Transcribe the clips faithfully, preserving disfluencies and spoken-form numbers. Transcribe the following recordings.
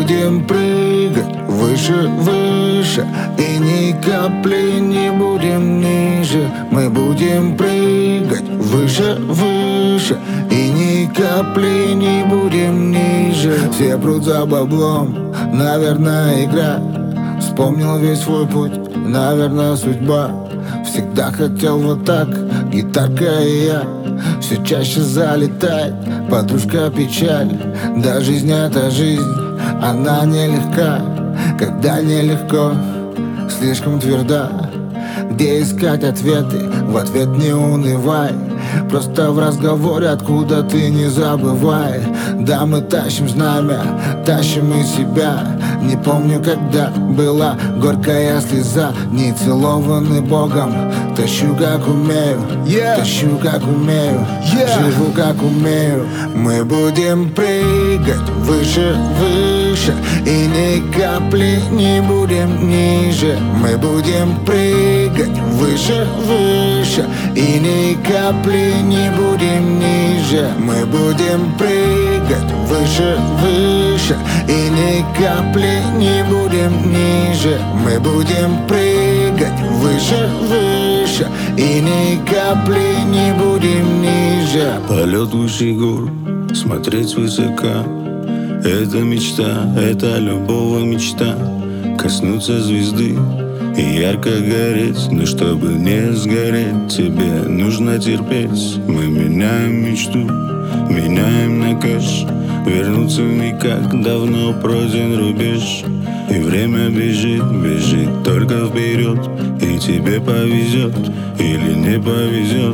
будем прыгать выше, выше, и ни капли не будем ниже. Мы будем прыгать выше, выше, и ни капли не будем ниже. Все прут за баблом, наверное, игра. Вспомнил весь свой путь, наверное, судьба. Всегда хотел вот так, гитарка и я. Все чаще залетает подружка печаль. Да жизнь это жизнь, она нелегка. Когда нелегко, слишком тверда. Где искать ответы, в ответ не унывай. Просто в разговоре откуда ты не забывай. Да, мы тащим знамя, тащим из себя. Не помню, когда была горькая слеза. Не целованный Богом, тащу как умею, yeah. Тащу как умею, yeah. Живу как умею. Мы будем прыгать выше, выше, и ни капли не будем ниже. Мы будем прыгать выше, выше, и ни капли не будем ниже. Мы будем прыгать выше, выше, и ни капли не будем ниже. Мы будем прыгать выше, выше, и ни капли не будем ниже. Полет выше гор, смотреть свысока. Это мечта, это любого мечта. Коснуться звезды и ярко гореть. Но чтобы не сгореть, тебе нужно терпеть. Мы меняем мечту, меняем на кэш. Вернуться никак, давно пройден рубеж. И время бежит, бежит только вперед. И тебе повезет или не повезет.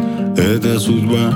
Это судьба,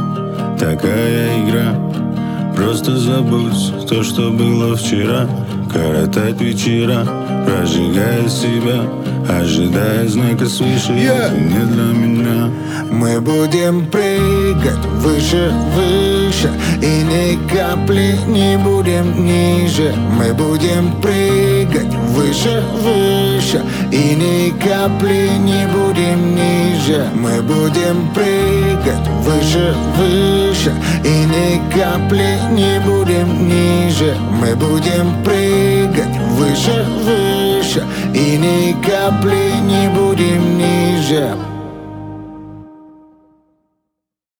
такая игра. Просто забудь то, что было вчера. Коротать вечера, прожигая себя, ожидая знака свыше, yeah. Это не для меня. Мы будем прыгать выше, выше, и ни капли не будем ниже. Мы будем прыгать выше, выше, и ни капли не будем ниже. Мы будем прыгать выше, выше, и ни капли не будем ниже. Мы будем прыгать выше, выше, и ни капли не будем ниже.